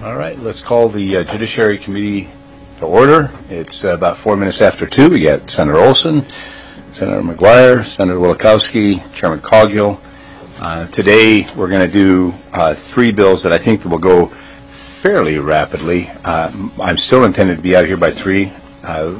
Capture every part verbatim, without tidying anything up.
All right, let's call the uh, Judiciary Committee to order. It's uh, about four minutes after two. We got Senator Olson, Senator McGuire, Senator Wielechowski, Chairman Coghill. Uh, today we're going to do uh, three bills that I think will go fairly rapidly. Uh, I'm still intended to be out here by three uh,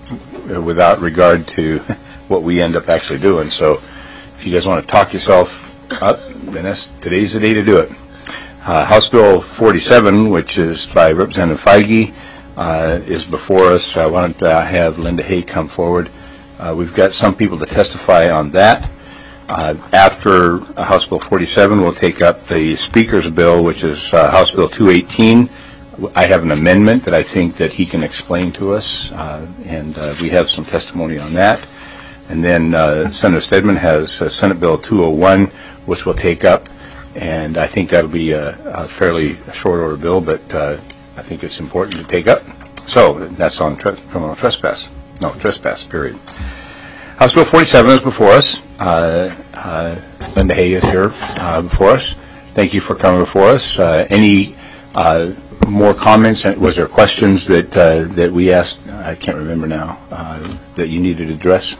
without regard to what we end up actually doing. So if you guys want to talk yourself up, then that's, today's the day to do it. Uh, House Bill forty-seven, which is by Representative Feige, uh, is before us. I wanted to have Linda Hay come forward. Uh, we've got some people to testify on that. Uh, after uh, House Bill forty-seven, we'll take up the Speaker's bill, which is uh, House Bill two eighteen. I have an amendment that I think that he can explain to us, uh, and uh, we have some testimony on that. And then uh, Senator Stedman has uh, Senate Bill two oh one, which we'll take up. And I think that'll be a, a fairly short order bill, but uh, I think it's important to take up. So that's on tre criminal trespass. No, trespass, period. House Bill forty-seven is before us. Uh, uh, Linda Hay is here uh, before us. Thank you for coming before us. Uh, any uh, more comments? Was there questions that, uh, that we asked? I can't remember now, uh, that you needed to address?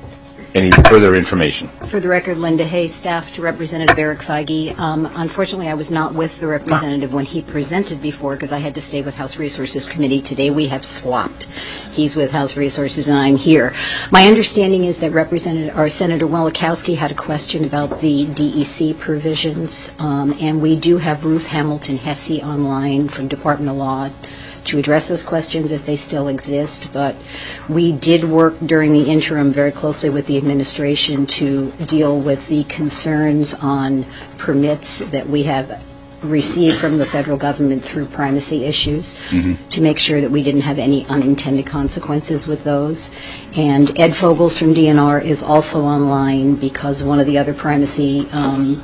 Any further information? For the record, Linda Hay, staff to Representative Eric Feige. Um, unfortunately, I was not with the representative when he presented before because I had to stay with House Resources Committee. Today we have swapped. He's with House Resources and I'm here. My understanding is that Representative or Senator Wielechowski had a question about the D E C provisions, um, and we do have Ruth Hamilton Hesse online from Department of Law to address those questions if they still exist, but we did work during the interim very closely with the administration to deal with the concerns on permits that we have received from the federal government through primacy issues, mm-hmm. to make sure that we didn't have any unintended consequences with those. And Ed Fogels from D N R is also online because one of the other primacy um,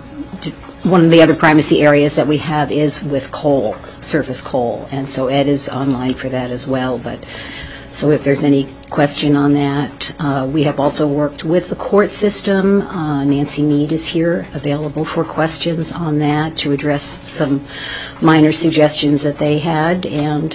One of the other primacy areas that we have is with coal, surface coal, and so Ed is online for that as well. But so if there's any question on that, uh, we have also worked with the court system. Uh, Nancy Mead is here, available for questions on that to address some minor suggestions that they had, and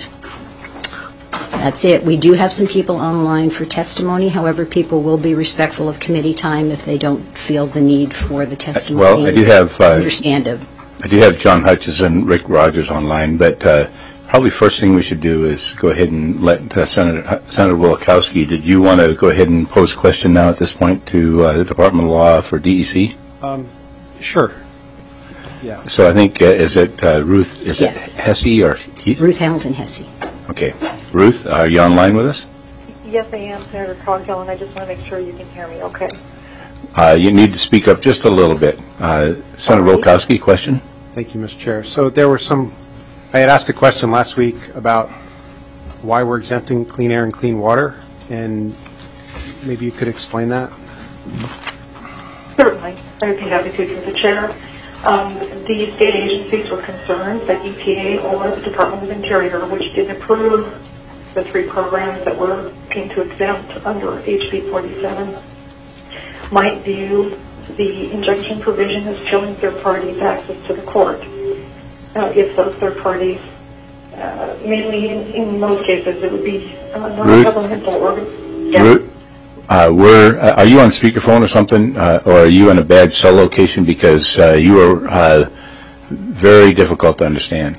that's it. We do have some people online for testimony. However, people will be respectful of committee time if they don't feel the need for the testimony. Well, I do have uh, understand it. I do have John Hutchison, Rick Rogers online, but uh, probably first thing we should do is go ahead and let uh, Senator Senator Wielechowski. Did you want to go ahead and pose a question now at this point to uh, the Department of Law for D E C? Um, sure. Yeah. So I think uh, is it uh, Ruth? Is yes. it Hesse or Heath? Ruth Hamilton Hesse. Okay. Ruth, are you online with us? Yes, I am, Senator Coghill, and I just want to make sure you can hear me okay. Uh, you need to speak up just a little bit. Uh, Senator Right. Wielechowski, question? Thank you, Mister Chair. So there were some, I had asked a question last week about why we're exempting clean air and clean water, and maybe you could explain that? Certainly. I'd be happy to, through the Chair. Um, the state agencies were concerned that E P A or the Department of Interior, which did approve the three programs that were looking to exempt under H B forty-seven, might view the injunction provision as chilling third parties' access to the court. Uh, if those third parties, uh, mainly in, in most cases, it would be uh, non-governmental organizations. Yeah. Ruth? Uh, we're, uh, are you on speakerphone or something, uh, or are you in a bad cell location? Because uh, you are uh, very difficult to understand.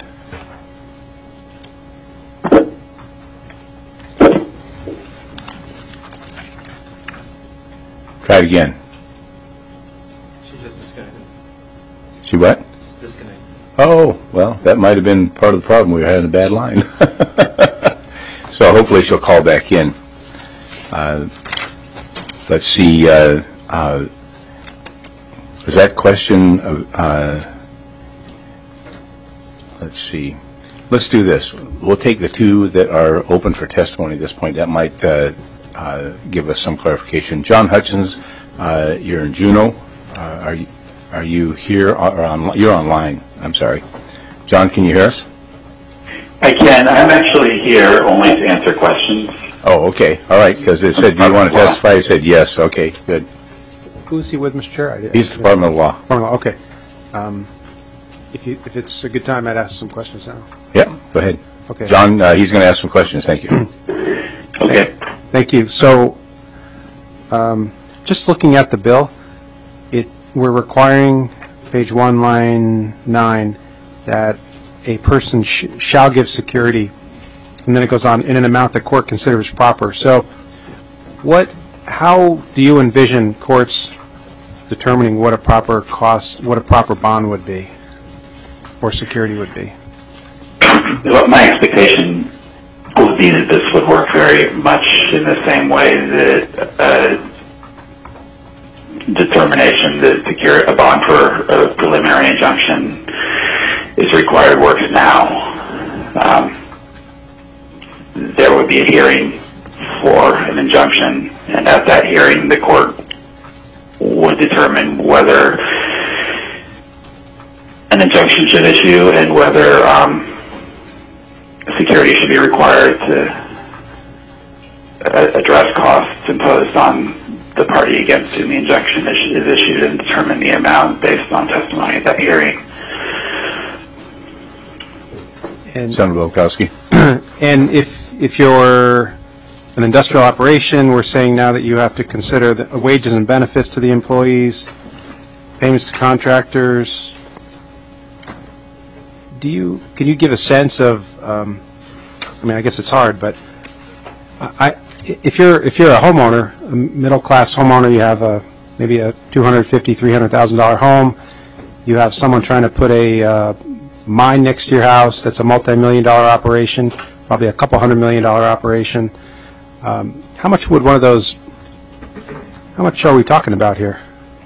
Try it again. She just disconnected. She what? Just disconnected. Oh, well, that might have been part of the problem. We were having a bad line. So hopefully she'll call back in. Uh, Let's see, uh, uh, is that question, uh, let's see, let's do this. We'll take the two that are open for testimony at this point. That might uh, uh, give us some clarification. John Hutchins, uh, you're in Juneau. Uh, are, you, are you here, or on, you're online, I'm sorry. John, can you hear us? I can. I'm actually here only to answer questions. Oh, okay. All right, because it said, do you want to testify? He said yes. Okay, good. Who is he with, Mister Chair? I He's the Department of Law. Department of Law, okay. Um, If you, if it's a good time, I'd ask some questions now. Yeah, go ahead. Okay. John, uh, he's going to ask some questions. Thank you. Okay. Thank you. So, um, just looking at the bill, it, we're requiring, page one, line nine, that a person sh- shall give security, and then it goes on, in an amount the court considers proper. So, what, how do you envision courts determining what a proper cost, what a proper bond would be, or security would be? Well, my expectation would be that this would work very much in the same way that uh, determination that secure a bond for a preliminary injunction is required works now. Um, there would be a hearing for an injunction, and at that hearing, the court would determine whether an injunction should issue and whether um, security should be required to uh, address costs imposed on the party against whom the injunction is, is issued, and determine the amount based on testimony at that hearing. And, Senator Wilkowski. and if if you're an industrial operation, we're saying now that you have to consider the wages and benefits to the employees, payments to contractors. Do you, can you give a sense of, um, I mean, I guess it's hard, but I, if you're if you're a homeowner, a middle-class homeowner, you have a maybe a two hundred fifty thousand dollars, three hundred thousand dollars home, you have someone trying to put a uh, mine next to your house that's a multi-million dollar operation, probably a couple hundred million dollar operation. Um, how much would one of those, how much are we talking about here?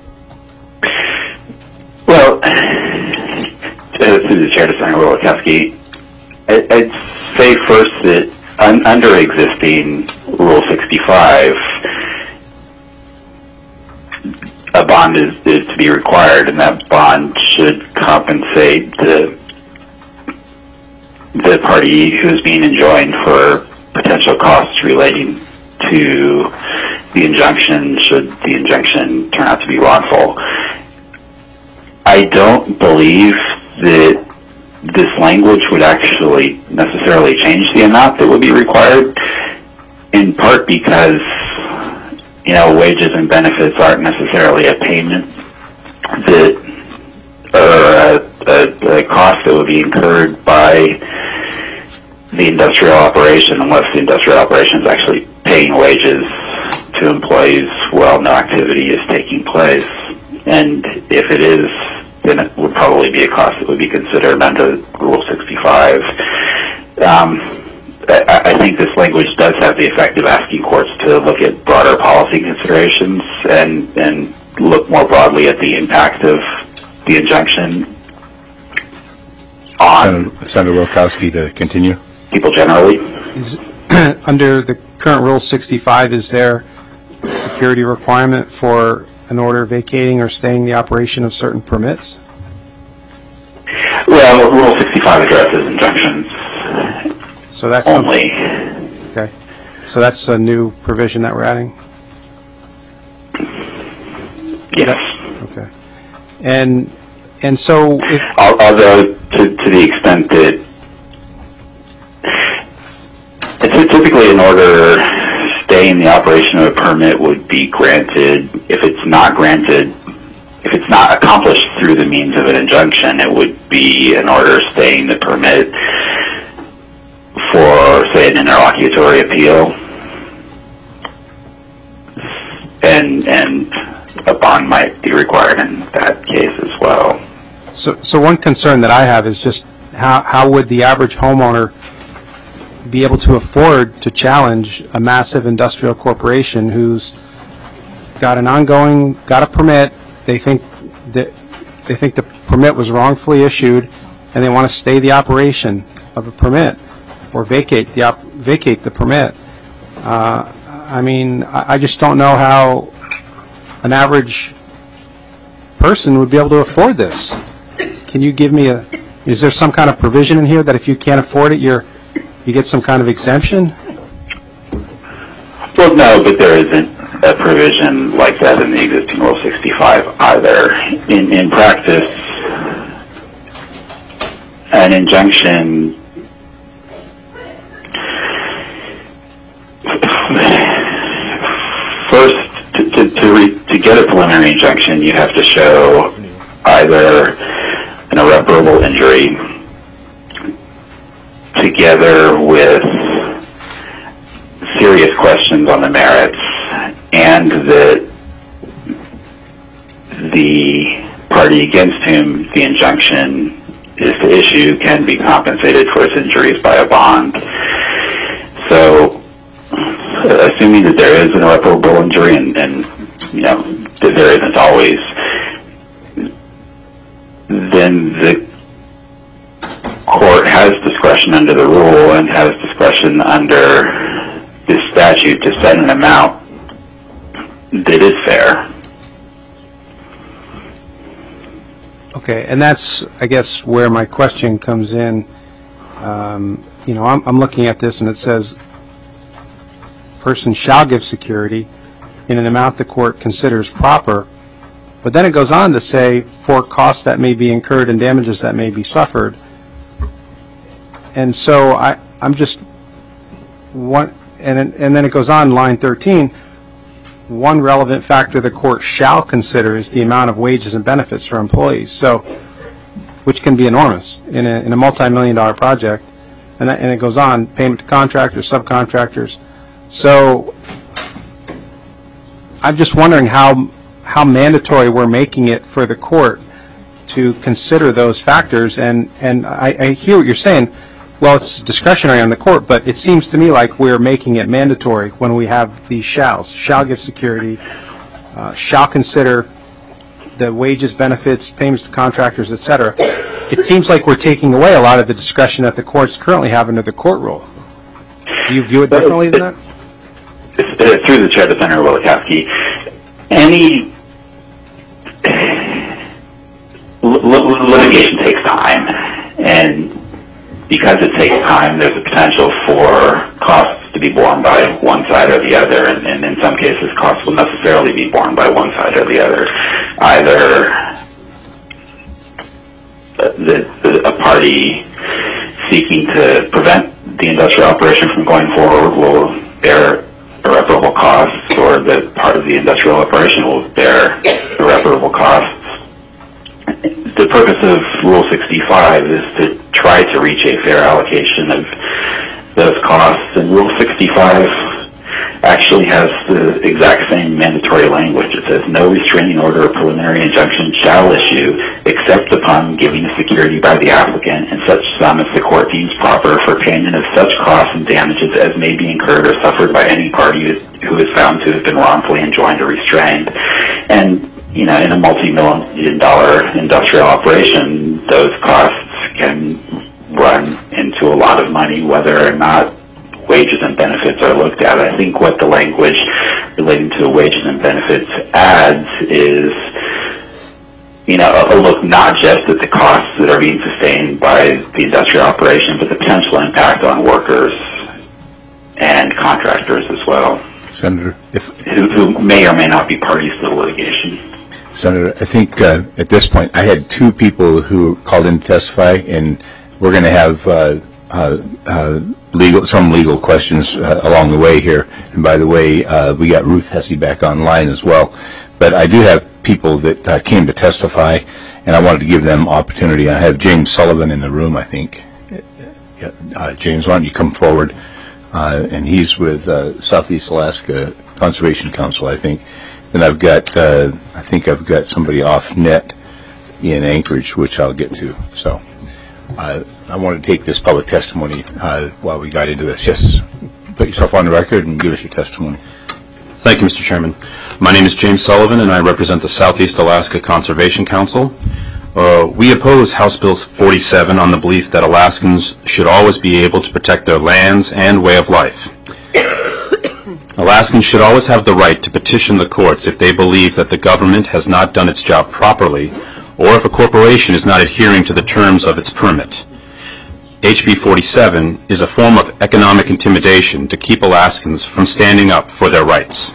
Well, through the chair to Senator Wilkowski, I'd say first that un- under existing Rule sixty-five, a bond is, is to be required, and that bond should compensate the the party who's being enjoined for potential costs relating to the injunction should the injunction turn out to be wrongful. I don't believe that this language would actually necessarily change the amount that would be required, in part because, you know, wages and benefits aren't necessarily a payment that, or a, a, a cost that would be incurred by the industrial operation unless the industrial operation is actually paying wages to employees while no activity is taking place. And if it is, then it would probably be a cost that would be considered under Rule sixty-five. Um, I, I think this language does have the effect of asking courts to look at broader policy considerations and, and look more broadly at the impact of the injunction on Senator, Senator Wilkowski to continue. people generally. Is, under the current Rule sixty-five, is there a security requirement for an order vacating or staying the operation of certain permits? Well, Rule sixty-five addresses injunctions So that's only. some- okay. So that's a new provision that we're adding. Yes. Okay. And and so if Al- Although, to, to the extent that it's typically an order staying the operation of a permit would be granted. If it's not granted, if it's not accomplished through the means of an injunction, it would be an order staying the permit for, say, an interlocutory appeal, and and a bond might be required in that case as well. So, so one concern that I have is just how, how would the average homeowner be able to afford to challenge a massive industrial corporation who's got an ongoing, got a permit, they think that they think the permit was wrongfully issued, and they want to stay the operation of a permit or vacate the op- vacate the permit. Uh, I mean, I, I just don't know how an average person would be able to afford this. Can you give me a, is there some kind of provision in here that if you can't afford it, you're, you get some kind of exemption? Well, no, but there isn't a provision like that in the existing Rule sixty-five either. In, in practice, an injunction first to to to, re, to get a preliminary injunction, you have to show either an irreparable injury together with serious questions on the merits, and that the party against whom the injunction is to issue can be compensated for its injuries by a bond. So, assuming that there is an irreparable injury, and, and you know that there isn't always, then the court has discretion under the rule and has discretion under this statute to set an amount that is fair. Okay, and that's, I guess, where my question comes in. Um, you know, I'm, I'm looking at this and it says, person shall give security in an amount the court considers proper, but then it goes on to say, for costs that may be incurred and damages that may be suffered. And so I, I'm just, one, and, and then it goes on, line thirteen, one relevant factor the court shall consider is the amount of wages and benefits for employees, so, which can be enormous in a, in a multi-million dollar project. And, that, and it goes on, payment to contractors, subcontractors. So I'm just wondering how, how mandatory we're making it for the court to consider those factors. And, and I, I hear what you're saying. Well, it's discretionary on the court, but it seems to me like we're making it mandatory when we have these shalls. Shall give security, uh, shall consider the wages, benefits, payments to contractors, et cetera. It seems like we're taking away a lot of the discretion that the courts currently have under the court rule. Do you view it differently than that? Uh, through the chair, Senator Wielechowski, any l- litigation takes time, and because it takes time, there's a potential for costs to be borne by one side or the other, and, and in some cases, costs will necessarily be borne by one side or the other. Either the, the, a party seeking to prevent the industrial operation from going forward will bear irreparable costs, or the part of the industrial operation will bear irreparable costs. The purpose of Rule sixty-five is to try to reach a fair allocation of those costs, and Rule sixty-five actually has the exact same mandatory language. It says, no restraining order or preliminary injunction shall issue except upon giving a security by the applicant in such sum as the court deems proper for payment of such costs and damages as may be incurred or suffered by any party who is found to have been wrongfully enjoined or restrained. And you know, in a multi-million dollar industrial operation, those costs can run into a lot of money, whether or not wages and benefits are looked at. I think what the language relating to wages and benefits adds is, you know, a look not just at the costs that are being sustained by the industrial operation, but the potential impact on workers and contractors as well. Senator, if who, who may or may not be parties to the litigation. Senator, I think uh, at this point I had two people who called in to testify, and we're going to have uh, uh, uh, legal some legal questions uh, along the way here. And by the way, uh, we got Ruth Hesse back online as well. But I do have people that uh, came to testify, and I wanted to give them opportunity. I have James Sullivan in the room, I think. Yeah, uh, James, why don't you come forward? Uh, and he's with uh, Southeast Alaska Conservation Council, I think. Then I've got, uh, I think I've got somebody off net in Anchorage, which I'll get to. So uh, I want to take this public testimony uh, while we got into this. Just put yourself on the record and give us your testimony. Thank you, Mister Chairman. My name is James Sullivan, and I represent the Southeast Alaska Conservation Council. Uh, we oppose House Bill forty-seven on the belief that Alaskans should always be able to protect their lands and way of life. Alaskans should always have the right to petition the courts if they believe that the government has not done its job properly, or if a corporation is not adhering to the terms of its permit. H B forty-seven is a form of economic intimidation to keep Alaskans from standing up for their rights.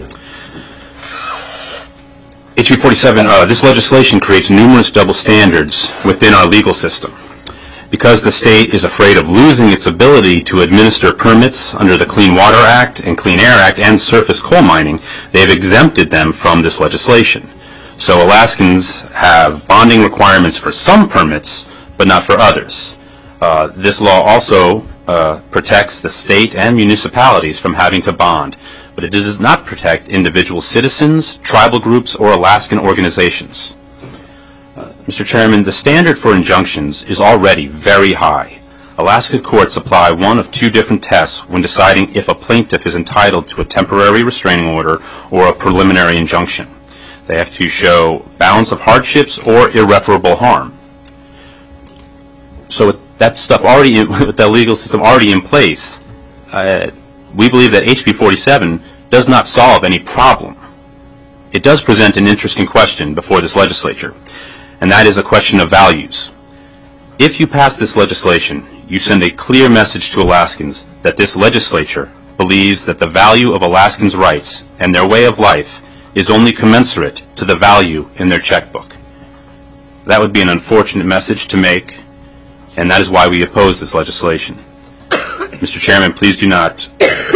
H B forty-seven, uh, this legislation creates numerous double standards within our legal system. Because the state is afraid of losing its ability to administer permits under the Clean Water Act and Clean Air Act and surface coal mining, they have exempted them from this legislation. So Alaskans have bonding requirements for some permits, but not for others. Uh, this law also uh, protects the state and municipalities from having to bond, but it does not protect individual citizens, tribal groups, or Alaskan organizations. Mister Chairman, the standard for injunctions is already very high. Alaska courts apply one of two different tests when deciding if a plaintiff is entitled to a temporary restraining order or a preliminary injunction. They have to show balance of hardships or irreparable harm. So with that stuff already, with that legal system already in place, uh, we believe that H B forty-seven does not solve any problem. It does present an interesting question before this legislature, and that is a question of values. If you pass this legislation, you send a clear message to Alaskans that this legislature believes that the value of Alaskans' rights and their way of life is only commensurate to the value in their checkbook. That would be an unfortunate message to make, and that is why we oppose this legislation. Mister Chairman, please do not,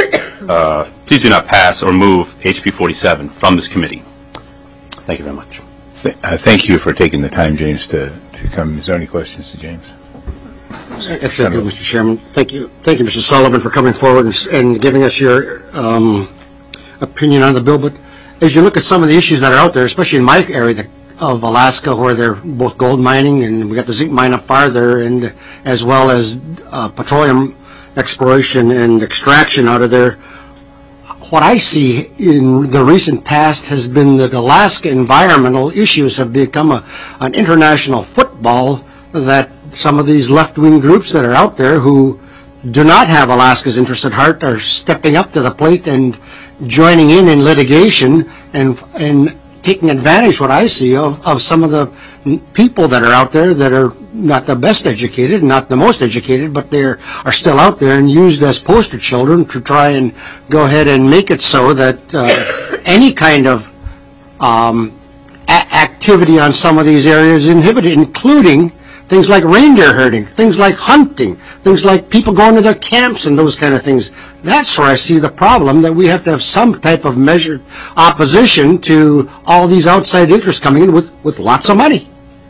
uh, please do not pass or move H B forty-seven from this committee. Thank you very much. Th- uh, thank you for taking the time, James, to, to come. Is there any questions to James? Excellent, you, Mister Chairman. Thank you, thank you, Mister Sullivan, for coming forward and, and giving us your um, opinion on the bill. But as you look at some of the issues that are out there, especially in my area the, of Alaska, where they're both gold mining and we got the zinc mine up farther, and as well as uh, petroleum exploration and extraction out of there. What I see in the recent past has been that Alaska environmental issues have become a, an international football, that some of these left-wing groups that are out there who do not have Alaska's interest at heart are stepping up to the plate and joining in in litigation and and taking advantage, what I see, of, of some of the people that are out there that are not the best educated, not the most educated, but they are still out there and used as poster children to try and go ahead and make it so that uh, any kind of um, a- activity on some of these areas is inhibited, including things like reindeer herding, things like hunting, things like people going to their camps and those kind of things. That's where I see the problem, that we have to have some type of measured opposition to all these outside interests coming in with, with lots of money.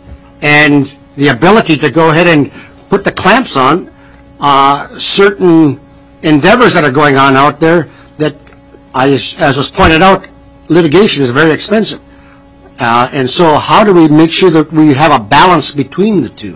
And the ability to go ahead and put the clamps on uh, certain endeavors that are going on out there that, I, as was pointed out, litigation is very expensive. Uh, and so how do we make sure that we have a balance between the two?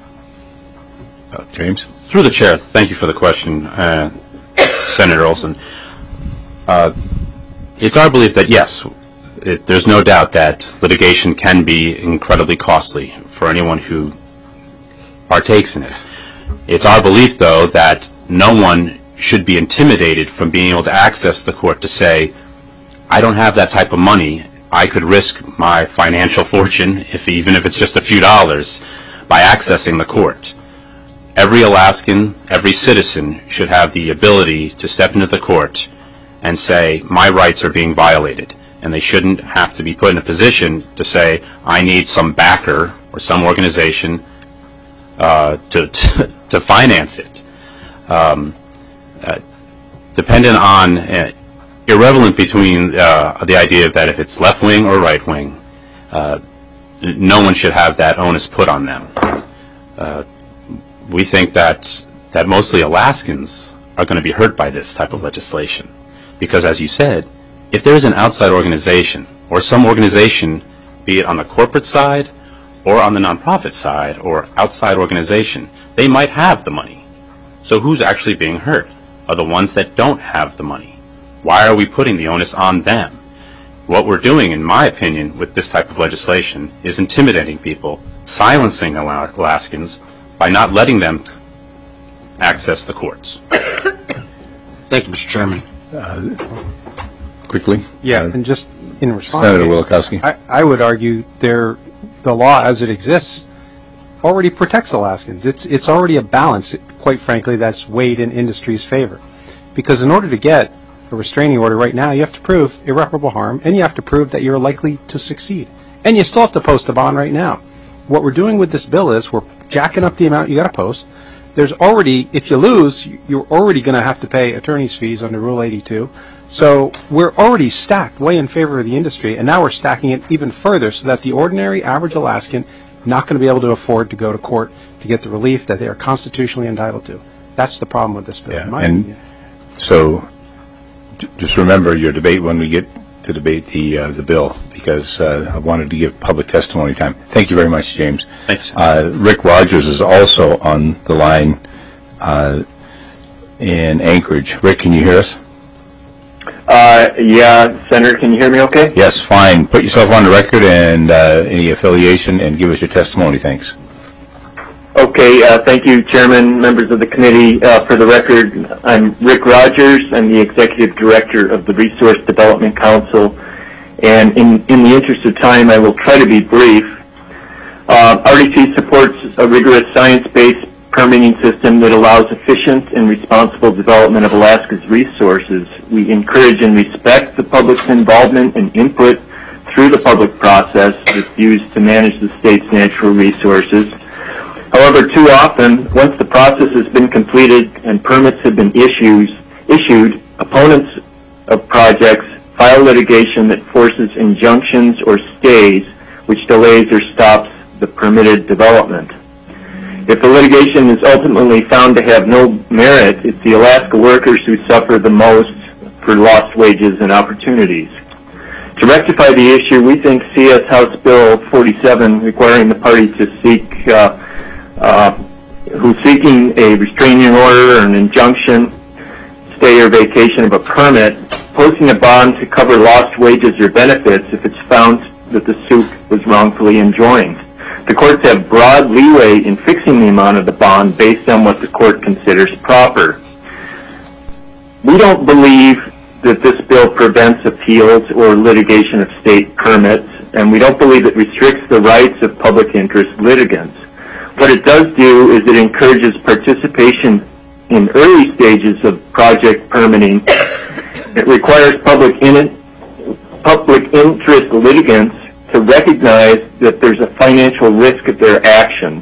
Uh, James? Through the chair, thank you for the question, uh, Senator Olson. Uh, it's our belief that, yes, it, there's no doubt that litigation can be incredibly costly for anyone who partakes in it. It's our belief, though, that no one should be intimidated from being able to access the court to say, I don't have that type of money. I could risk my financial fortune, if even if it's just a few dollars, by accessing the court. Every Alaskan, every citizen should have the ability to step into the court and say, my rights are being violated. And they shouldn't have to be put in a position to say, I need some backer or some organization uh, to, to to finance it. Um, uh, dependent on, uh, irrelevant between uh, the idea that if it's left-wing or right-wing, uh, no one should have that onus put on them. Uh, we think that, that mostly Alaskans are going to be hurt by this type of legislation. Because as you said, if there is an outside organization or some organization, be it on the corporate side or on the nonprofit side or outside organization, they might have the money. So who's actually being hurt are the ones that don't have the money. Why are we putting the onus on them? What we're doing, in my opinion, with this type of legislation is intimidating people, silencing Alaskans by not letting them access the courts. Thank you, Mister Chairman. Uh, quickly? Yeah, Uh, and just in response, Senator Wielkowski. I, I would argue there, the law as it exists already protects Alaskans. It's it's already a balance, quite frankly, that's weighed in industry's favor. Because in order to get a restraining order right now, you have to prove irreparable harm, and you have to prove that you're likely to succeed. And you still have to post a bond right now. what we're doing with this bill is we're jacking up the amount you got to post. There's already, if you lose, you're already going to have to pay attorney's fees under Rule eighty-two. So we're already stacked way in favor of the industry, and now we're stacking it even further so that the ordinary average Alaskan not going to be able to afford to go to court to get the relief that they are constitutionally entitled to. That's the problem with this bill. Yeah, in my and opinion. so j- just remember your debate when we get to debate the uh, the bill, because uh, I wanted to give public testimony time. Thank you very much, James. Thanks. Uh, Rick Rogers is also on the line uh, in Anchorage. Rick, can you hear us? Uh, yeah, Senator, can you hear me okay? Yes, fine. Put yourself on the record and uh, any affiliation, and give us your testimony. Thanks. Okay, uh, thank you, Chairman, members of the committee. Uh, for the record, I'm Rick Rogers. I'm the Executive Director of the Resource Development Council. And in, in the interest of time, I will try to be brief. Uh, R D C supports a rigorous science-based permitting system that allows efficient and responsible development of Alaska's resources. We encourage and respect the public's involvement and input through the public process that's used to manage the state's natural resources. However, too often, once the process has been completed and permits have been issues, issued, opponents of projects file litigation that forces injunctions or stays, which delays or stops the permitted development. If the litigation is ultimately found to have no merit, it's the Alaska workers who suffer the most for lost wages and opportunities. To rectify the issue, we think C S House Bill forty-seven, requiring the party to seek, uh, uh, who's seeking a restraining order or an injunction, stay or vacation of a permit, posting a bond to cover lost wages or benefits if it's found that the suit was wrongfully enjoined. The courts have broad leeway in fixing the amount of the bond based on what the court considers proper. We don't believe that this bill prevents appeals or litigation of state permits, and we don't believe it restricts the rights of public interest litigants. What it does do is it encourages participation in early stages of project permitting. It requires public, in, public interest litigants to recognize that there's a financial risk of their actions.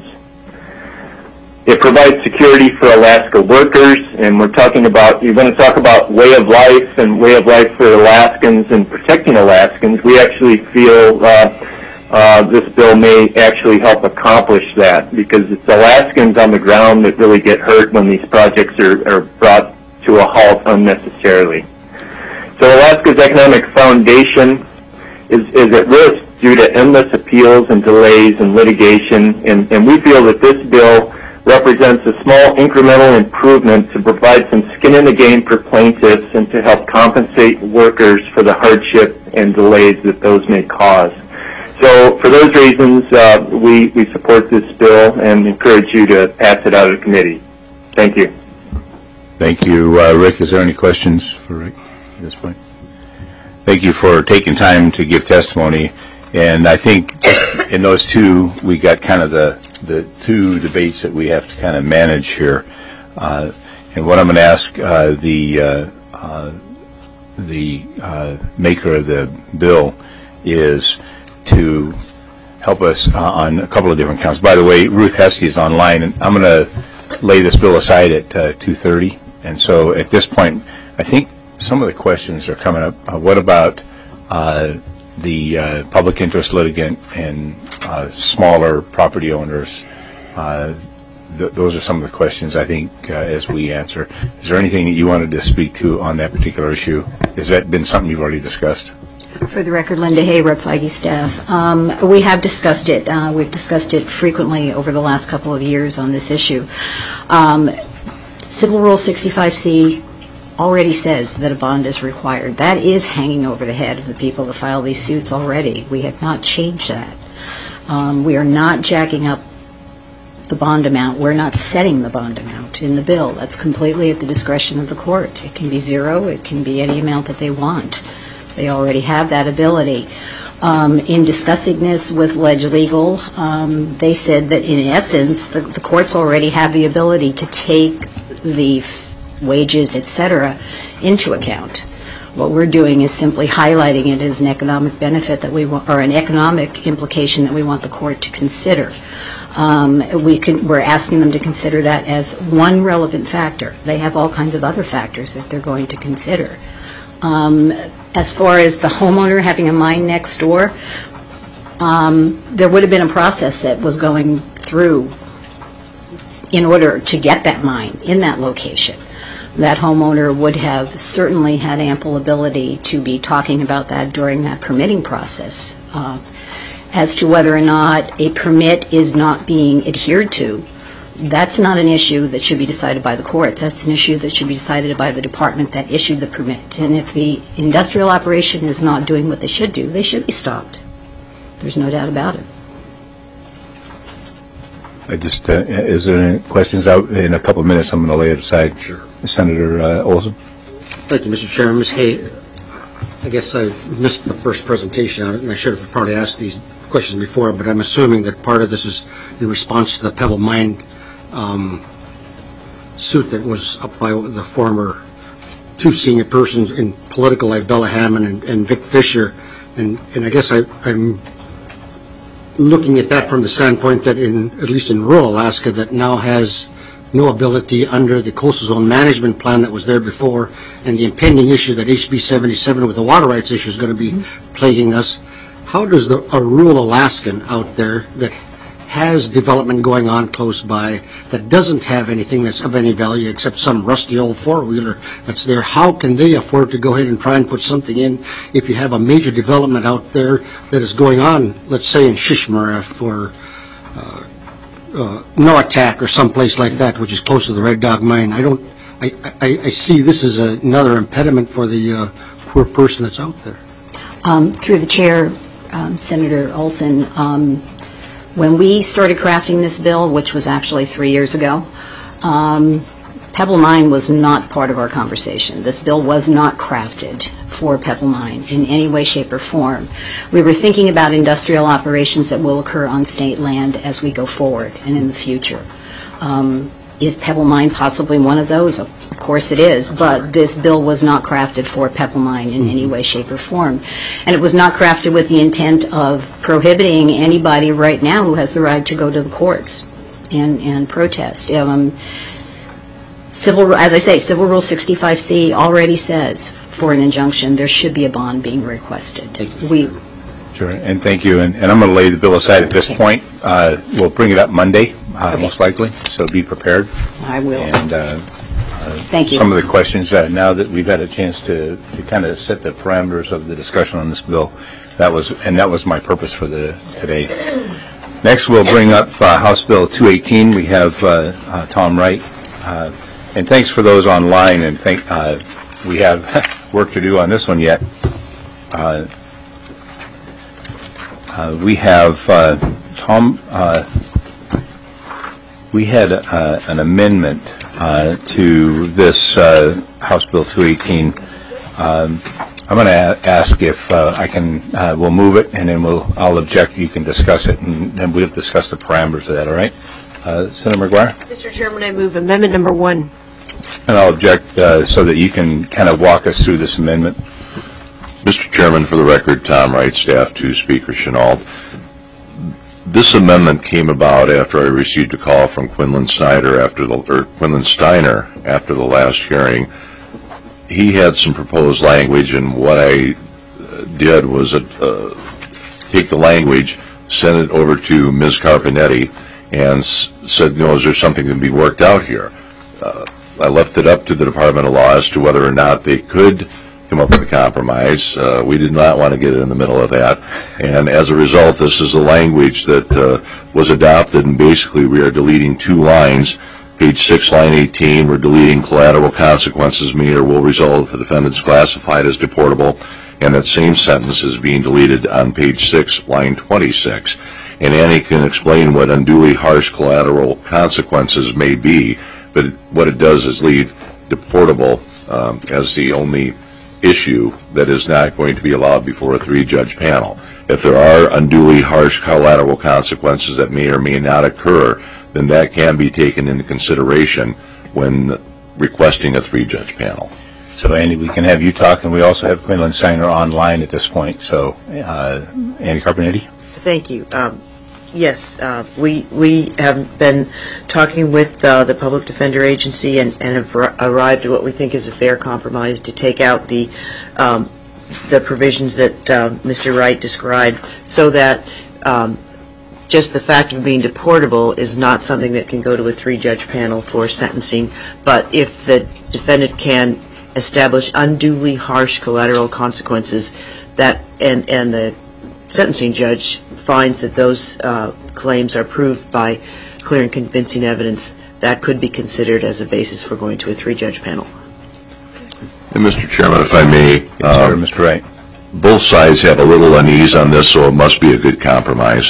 It provides security for Alaska workers, and we're talking about, you're going to talk about way of life and way of life for Alaskans and protecting Alaskans. We actually feel uh, uh, this bill may actually help accomplish that, because it's Alaskans on the ground that really get hurt when these projects are, are brought to a halt unnecessarily. So Alaska's economic foundation is, is at risk due to endless appeals and delays and litigation, and, and we feel that this bill represents a small incremental improvement to provide some skin in the game for plaintiffs and to help compensate workers for the hardship and delays that those may cause. So for those reasons, uh, we, we support this bill and encourage you to pass it out of the committee. Thank you. Thank you, uh, Rick. Is there any questions for Rick at this point? Thank you for taking time to give testimony. And I think in those two, we got kind of the, the two debates that we have to kind of manage here. Uh, and what I'm going to ask uh, the uh, uh, the uh, maker of the bill is to help us uh, on a couple of different counts. By the way, Ruth Heskey is online, and I'm going to lay this bill aside at uh, two thirty. And so at this point, I think some of the questions are coming up. Uh, what about uh, the uh, public interest litigant and uh, smaller property owners? Uh, th- those are some of the questions, I think, uh, as we answer. Is there anything that you wanted to speak to on that particular issue? Has that been something you've already discussed? For the record, Linda Hay, Rep Feige staff. Um, we have discussed it. Uh, we've discussed it frequently over the last couple of years on this issue. Um, Civil Rule sixty-five C already says that a bond is required. That is hanging over the head of the people that file these suits already. We have not changed that. Um, we are not jacking up the bond amount. We're not setting the bond amount in the bill. That's completely at the discretion of the court. It can be zero. It can be any amount that they want. They already have that ability. Um, in discussing this with Ledge Legal, um, they said that in essence, the, the courts already have the ability to take the f- wages, et cetera, into account What we're doing is simply highlighting it as an economic benefit that we want, or an economic implication that we want the court to consider. Um, we can, we're asking them to consider that as one relevant factor. They have all kinds of other factors that they're going to consider. Um, as far as the homeowner having a mine next door, um, there would have been a process that was going through in order to get that mine in that location. That homeowner would have certainly had ample ability to be talking about that during that permitting process. Uh, as to whether or not a permit is not being adhered to, that's not an issue that should be decided by the courts. That's an issue that should be decided by the department that issued the permit. And if the industrial operation is not doing what they should do, they should be stopped. There's no doubt about it. I just, uh, is there any questions? Out in a couple of minutes, I'm going to lay it aside. Sure. Senator uh, Olson. Thank you, Mister Chairman. Miz Hay, I guess I missed the first presentation on it, and I should have probably asked these questions before, but I'm assuming that part of this is in response to the Pebble Mine um, suit that was up by the former two senior persons in political, like Bella Hammond and, and Vic Fisher, and, and I guess I, I'm looking at that from the standpoint that in, at least in rural Alaska, that now has no ability under the coastal zone management plan that was there before, and the impending issue that H B seventy-seven with the water rights issue is going to be mm-hmm. plaguing us. How does the, a rural Alaskan out there that has development going on close by, that doesn't have anything that's of any value except some rusty old four-wheeler that's there, how can they afford to go ahead and try and put something in if you have a major development out there that is going on, let's say in Shishmaref or uh, uh, Noatak or someplace like that, which is close to the Red Dog Mine? I don't, I, I, I see this as a, another impediment for the uh, poor person that's out there. Um, through the chair, um, Senator Olson, um, when we started crafting this bill, which was actually three years ago, um, Pebble Mine was not part of our conversation. This bill was not crafted for Pebble Mine in any way, shape, or form. We were thinking about industrial operations that will occur on state land as we go forward and in the future. Um, is Pebble Mine possibly one of those? Of course it is, but this bill was not crafted for Pebble Mine in any way, shape, or form. And it was not crafted with the intent of prohibiting anybody right now who has the right to go to the courts and, and protest. Um, civil, as I say, Civil Rule sixty-five C already says for an injunction there should be a bond being requested. We, Sure, and thank you. And, and I'm going to lay the bill aside at this okay. point. Uh, we'll bring it up Monday, uh, okay. most likely, so be prepared. I will. And uh, uh, thank you. Some of the questions, uh, now that we've had a chance to, to kind of set the parameters of the discussion on this bill, that was, and that was my purpose for the today. Next, we'll bring up uh, House Bill two eighteen. We have uh, uh, Tom Wright. Uh, and thanks for those online, and thank, uh, we have work to do on this one yet. Uh, Uh, we have, uh, Tom, uh, we had uh, an amendment uh, to this uh, House Bill two eighteen. Um, I'm going to ask if uh, I can, uh, we'll move it, and then we'll, I'll object, you can discuss it, and then we'll discuss the parameters of that, all right? Uh, Senator McGuire? Mister Chairman, I move amendment number one. And I'll object uh, so that you can kind of walk us through this amendment. Mister Chairman, for the record, Tom Wright, staff to Speaker Chenault. This amendment came about after I received a call from Quinlan Snyder after the, or Quinlan Steiner after the last hearing. He had some proposed language, and what I did was uh, take the language, send it over to Miz Carpenetti, and s said, you know, is there something that can be worked out here? Uh, I left it up to the Department of Law as to whether or not they could come up with a compromise. Uh, we did not want to get in the middle of that, and as a result, this is the language that uh, was adopted, and basically we are deleting two lines. Page six, line eighteen, we're deleting collateral consequences may or will result if the defendant is classified as deportable, and that same sentence is being deleted on page six, line twenty-six. And Annie can explain what unduly harsh collateral consequences may be, but what it does is leave deportable um, as the only issue that is not going to be allowed before a three-judge panel. If there are unduly harsh collateral consequences that may or may not occur, then that can be taken into consideration when requesting a three-judge panel. So, Andy, we can have you talk, and we also have Quinlan Steiner online at this point. So, uh, Andy Carbonetti. Thank you. Um, yes, uh, we we have been talking with uh, the Public Defender Agency and, and have arrived at what we think is a fair compromise to take out the um, the provisions that uh, Mister Wright described, so that um, just the fact of being deportable is not something that can go to a three-judge panel for sentencing. But if the defendant can establish unduly harsh collateral consequences, that and and the sentencing judge finds that those uh, claims are proved by clear and convincing evidence, that could be considered as a basis for going to a three-judge panel. And Mister Chairman, if I may, Yes, sir, um, Mister Wright. both sides have a little unease on this, so it must be a good compromise.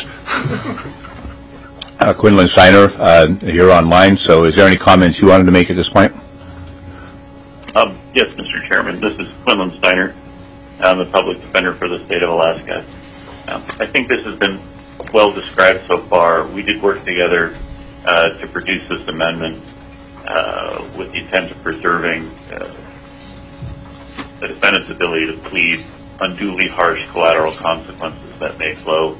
Uh, Quinlan Steiner, uh, you're online, so is there any comments you wanted to make at this point? Um, yes, Mister Chairman. This is Quinlan Steiner. I'm the public defender for the state of Alaska. Um, I think this has been well described so far. We did work together uh, to produce this amendment uh, with the intent of preserving uh, the defendant's ability to plead unduly harsh collateral consequences that may flow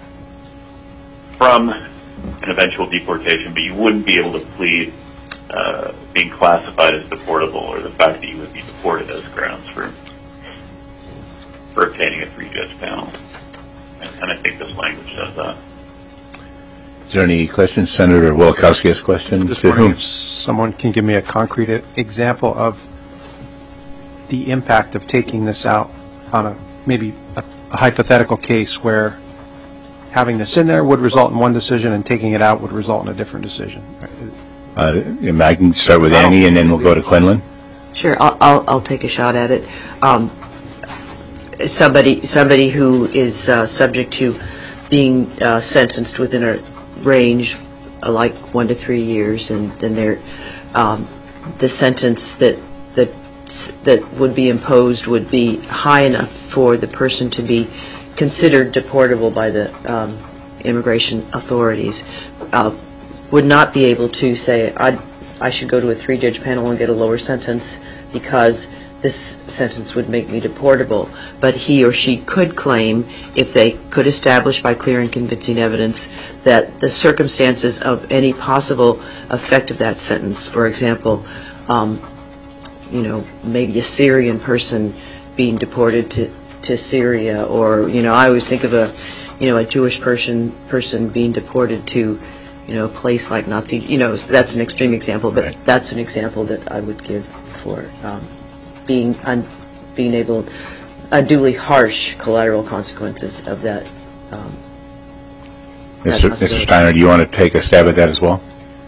from an eventual deportation, but you wouldn't be able to plead uh, being classified as deportable or the fact that you would be deported as grounds for for obtaining a three-judge panel. And, and I think this language does that. Is there any questions? Senator Wielkowski has a question. Just To wondering whom? if someone can give me a concrete e- example of the impact of taking this out on a maybe a, a hypothetical case where having this in there would result in one decision and taking it out would result in a different decision. Uh, I can start with Annie, and then we'll go to Quinlan. Sure, I'll, I'll, I'll take a shot at it. Um, somebody, somebody who is uh, subject to being uh, sentenced within a range uh, like one to three years, and then they're, um, the sentence that that that would be imposed would be high enough for the person to be considered deportable by the um, immigration authorities. Uh, would not be able to say, I I should go to a three-judge panel and get a lower sentence because this sentence would make me deportable. But he or she could claim, if they could establish by clear and convincing evidence, that the circumstances of any possible effect of that sentence, for example, um, you know, maybe a Syrian person being deported to, to Syria, or, you know, I always think of a, you know, a Jewish person person being deported to, you know, a place like Nazi, you know, so that's an extreme example, but right. That's an example that I would give for um, being un, being able, unduly harsh collateral consequences of that. Um, Mister Mister Steiner, do you want to take a stab at that as well?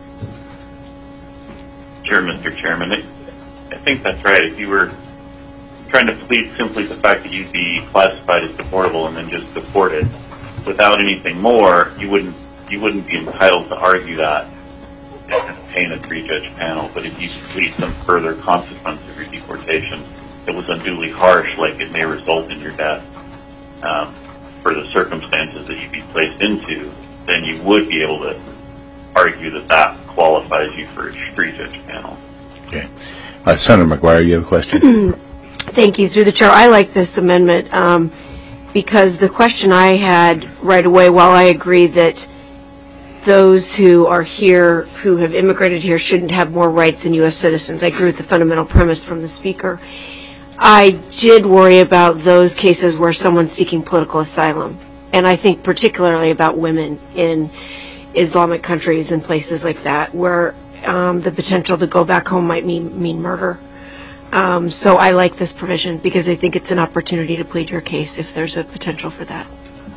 Sure, Mister Chairman. I, I think that's right. If you were trying to plead simply the fact that you'd be classified as deportable and then just deported without anything more, you wouldn't you wouldn't be entitled to argue that and obtain a three-judge panel. But if you plead some further consequence of your deportation that was unduly harsh, like it may result in your death um, for the circumstances that you'd be placed into, then you would be able to argue that that qualifies you for a three-judge panel. Okay. Uh, Senator McGuire, you have a question? Thank you. Through the chair, I like this amendment um, because the question I had right away, while I agree that those who are here, who have immigrated here, shouldn't have more rights than U S citizens, I agree with the fundamental premise from the speaker. I did worry about those cases where someone's seeking political asylum, and I think particularly about women in Islamic countries and places like that, where um, the potential to go back home might mean, mean murder. Um, so I like this provision because I think it's an opportunity to plead your case if there's a potential for that.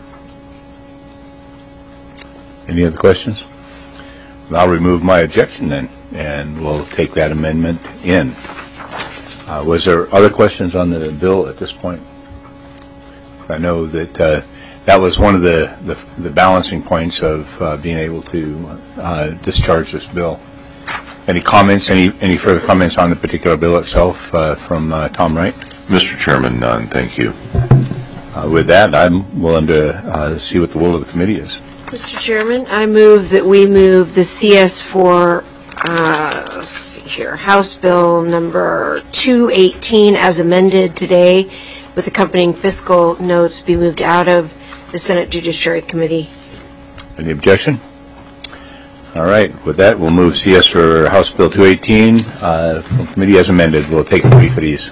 Any other questions? I'll remove my objection then, and we'll take that amendment in. Uh, was there other questions on the bill at this point? I know that uh, that was one of the, the, the balancing points of uh, being able to uh, discharge this bill. Any comments, any any further comments on the particular bill itself uh, from uh, Tom Wright? Mister Chairman, none. Thank you. Uh, with that, I'm willing to uh, see what the will of the committee is. Mister Chairman, I move that we move the C S four uh, let's see here, House Bill number two eighteen as amended today with accompanying fiscal notes be moved out of the Senate Judiciary Committee. Any objection? All right. With that, we'll move C S for House Bill two eighteen uh, from committee as amended. We'll take a brief at ease.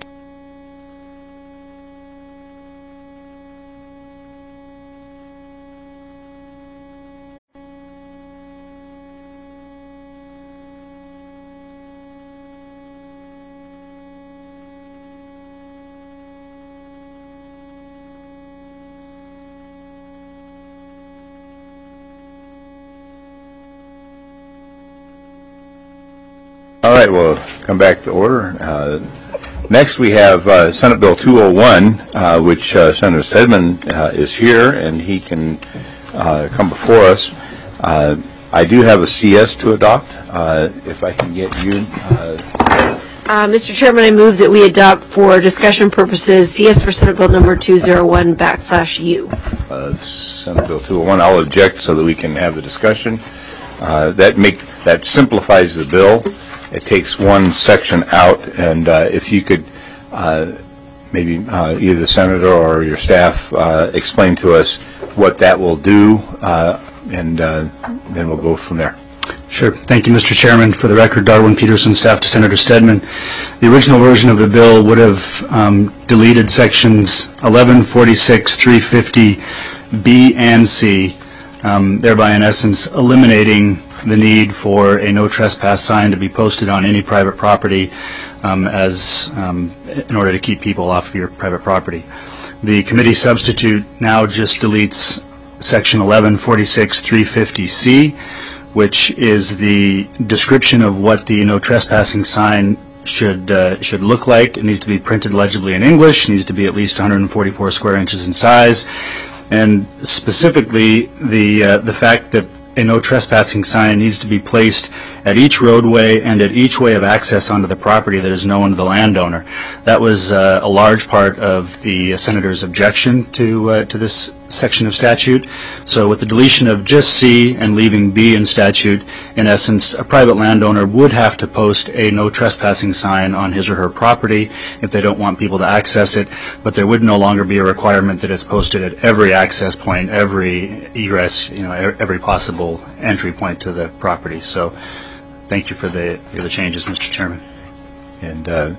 All right, we'll come back to order. Uh, next, we have uh, Senate Bill two oh one, uh, which uh, Senator Stedman uh, is here, and he can uh, come before us. Uh, I do have a C S to adopt. Uh, if I can get you. Uh, yes. Uh, Mister Chairman, I move that we adopt for discussion purposes C S for Senate Bill number two oh one backslash U. Uh, Senate Bill two oh one. I'll object so that we can have the discussion. Uh, that make that simplifies the bill. It takes one section out, and uh, if you could uh, maybe uh, either the senator or your staff uh, explain to us what that will do, uh, and uh, then we'll go from there. Sure. Thank you, Mister Chairman. For the record, Darwin Peterson, staff to Senator Stedman. The original version of the bill would have um, deleted sections eleven forty-six, three fifty, B and C, um, thereby in essence eliminating the need for a no trespass sign to be posted on any private property um, as um, in order to keep people off of your private property. The committee substitute now just deletes section eleven forty-six, three fifty C, which is the description of what the no trespassing sign should uh, should look like. It needs to be printed legibly in English. It needs to be at least one hundred forty-four square inches in size, and specifically the uh, the fact that a no trespassing sign needs to be placed at each roadway and at each way of access onto the property that is known to the landowner. That was uh, a large part of the uh, senator's objection to uh, to this section of statute. So with the deletion of just C and leaving B in statute, in essence, a private landowner would have to post a no trespassing sign on his or her property if they don't want people to access it, but there would no longer be a requirement that it's posted at every access point, every egress, you know, every possible entry point to the property. So thank you for the for the changes, Mister Chairman. And uh,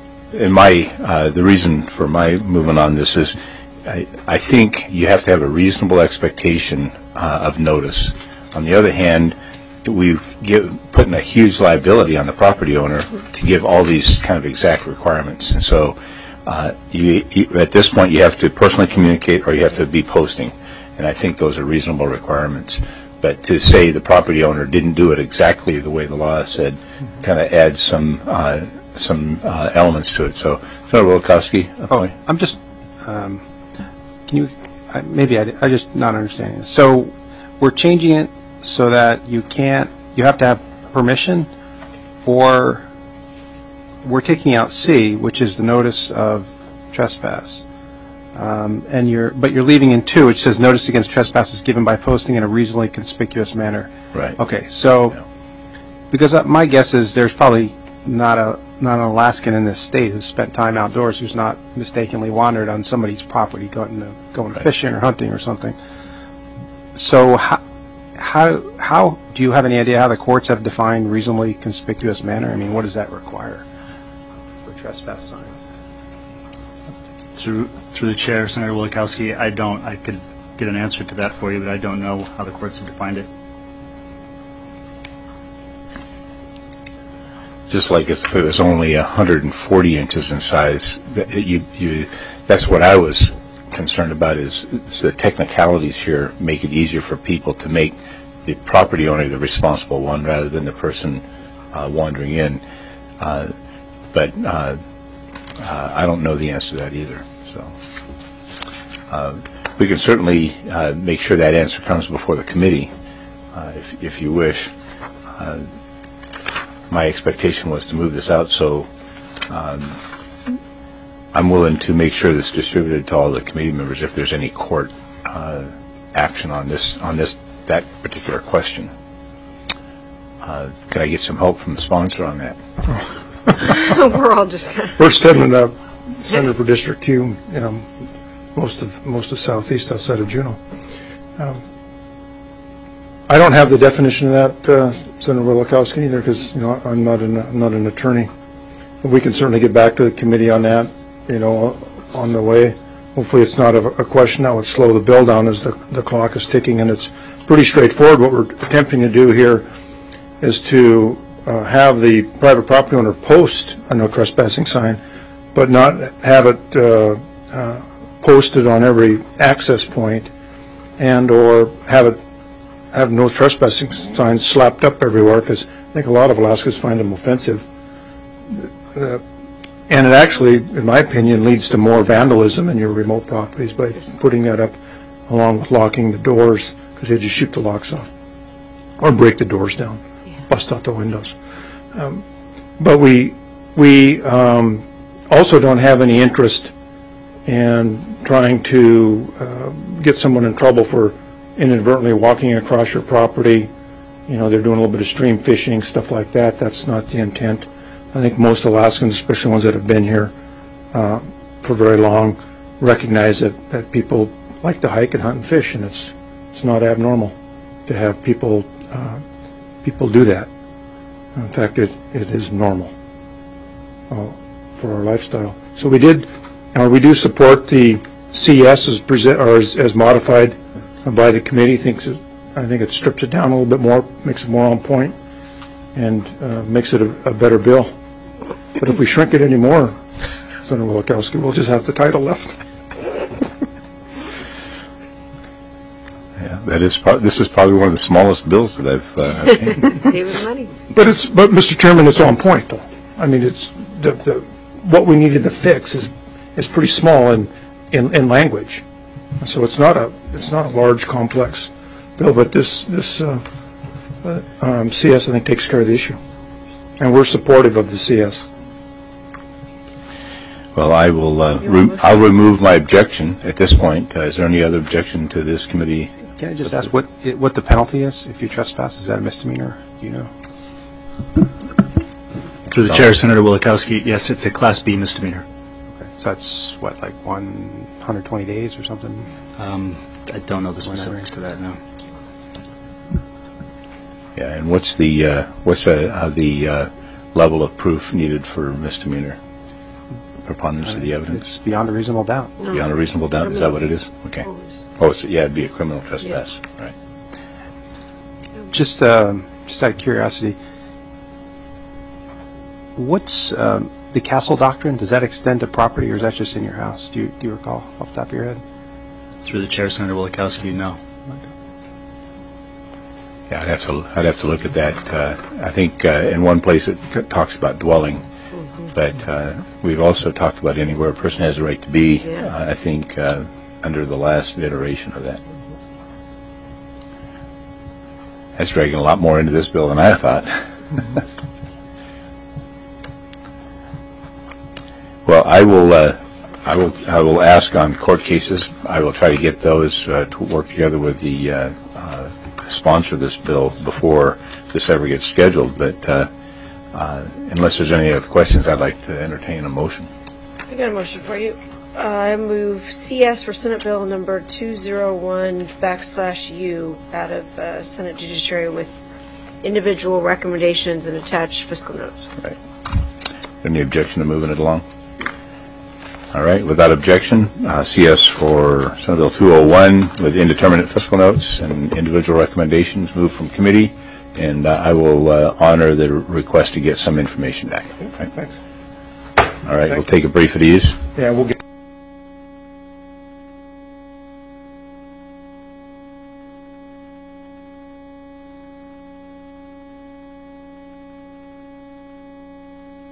in my uh, the reason for my movement on this is I, I think you have to have a reasonable expectation uh, of notice. On the other hand, we've give, putting a huge liability on the property owner to give all these kind of exact requirements. And so uh, you, you, at this point, you have to personally communicate or you have to be posting. And I think those are reasonable requirements. But to say the property owner didn't do it exactly the way the law said kind of adds some uh, some uh, elements to it. So, Senator Wilkowski. Oh, I'm just... Um, Can you, I, maybe I, I just not understanding this. So we're changing it so that you can't, you have to have permission, or we're taking out C, which is the notice of trespass. Um, and you're, but you're leaving in two, which says notice against trespass is given by posting in a reasonably conspicuous manner. Right. Okay, so, yeah. Because my guess is there's probably not a, not an Alaskan in this state who's spent time outdoors who's not mistakenly wandered on somebody's property going to, going right. fishing or hunting or something. So how, how how do you have any idea how the courts have defined reasonably conspicuous manner? I mean, what does that require for trespass signs? Through through the chair, Senator Wilkowski, I don't. I could get an answer to that for you, but I don't know how the courts have defined it. Just like if it was only one hundred forty inches in size, that you, you, that's what I was concerned about is, is the technicalities here make it easier for people to make the property owner the responsible one rather than the person uh, wandering in. Uh, but uh, uh, I don't know the answer to that either. So uh, we can certainly uh, make sure that answer comes before the committee uh, if, if you wish. Uh, My expectation was to move this out, so um, I'm willing to make sure this is distributed to all the committee members if there's any court uh, action on this on this that particular question. uh, could I get some help from the sponsor on that? We're all just kind of... Bert Stedman, uh, Senator for District two, um, most of most of Southeast outside of Juneau. Um, I don't have the definition of that, uh, Senator Wielechowski, either, because you know I'm not an I'm not an attorney. But we can certainly get back to the committee on that, you know, on the way. Hopefully, it's not a, a question that would slow the bill down as the the clock is ticking, and it's pretty straightforward. What we're attempting to do here is to uh, have the private property owner post a no trespassing sign, but not have it uh, uh, posted on every access point, and or have it have no trespassing signs slapped up everywhere, because I think a lot of Alaskans find them offensive. Uh, and it actually, in my opinion, leads to more vandalism in your remote properties by putting that up along with locking the doors, because they just shoot the locks off or break the doors down, yeah. Bust out the windows. Um, but we we um, also don't have any interest in trying to uh, get someone in trouble for inadvertently walking across your property. You know, they're doing a little bit of stream fishing, stuff like that. That's not the intent. I think most Alaskans, especially ones that have been here uh, for very long, recognize that, that people like to hike and hunt and fish, and it's it's not abnormal to have people uh, people do that. In fact, it, it is normal uh, for our lifestyle. So we did, uh, we do support the C S as present or as, as modified by the committee. Thinks it, I think it strips it down a little bit more, makes it more on point, and uh, makes it a, a better bill. But if we shrink it anymore, Senator Wielechowski, we'll just have the title left. Yeah, that is. Pro- this is probably one of the smallest bills that I've. Uh, I've Saving money. But it's. But Mister Chairman, it's on point, though. I mean, it's the, the what we needed to fix is is pretty small in, in, in language, so it's not a it's not a large, complex bill. But this this uh, uh, um, C S I think takes care of the issue, and we're supportive of the C S. Well, I will. Uh, re- I'll remove my objection at this point. Uh, is there any other objection to this committee? Can I just ask what what the penalty is if you trespass? Is that a misdemeanor? Do you know? Through the chair, Senator Wielechowski, yes, it's a Class B misdemeanor. Okay. So that's what, like one hundred twenty days or something? Um, I don't know the specifics to that now. Yeah, and what's the uh, what's the, uh, the uh, level of proof needed for misdemeanor? Preponderance of the evidence? It's beyond a reasonable doubt. No. Beyond a reasonable doubt? Is that what it is? Okay. Oh, it's, yeah, it'd be a criminal trespass. Yeah. Right. Just, uh, just out of curiosity, what's um, the Castle Doctrine? Does that extend to property, or is that just in your house? Do you, do you recall off the top of your head? Through the chair, Senator Wielechowski, no. Yeah, I'd have to I'd have to look at that. Uh, I think uh, in one place it c- talks about dwelling, mm-hmm. but uh, we've also talked about anywhere a person has a right to be. Yeah. Uh, I think uh, under the last iteration of that. That's dragging a lot more into this bill than I thought. Mm-hmm. Well, I will. Uh, I will. I will ask on court cases. I will try to get those uh, to work together with the. Uh, uh, sponsor this bill before this ever gets scheduled, but uh, uh, unless there's any other questions, I'd like to entertain a motion. I got a motion for you. Uh, I move C S for Senate Bill number two oh one backslash U out of uh, Senate Judiciary with individual recommendations and attached fiscal notes. Right. Any objection to moving it along? All right, without objection, uh, C S for Senate Bill two oh one with indeterminate fiscal notes and individual recommendations moved from committee, and uh, I will uh, honor the request to get some information back. Right? Thanks. All right, Thanks. We'll take a brief at ease. Yeah, we'll get.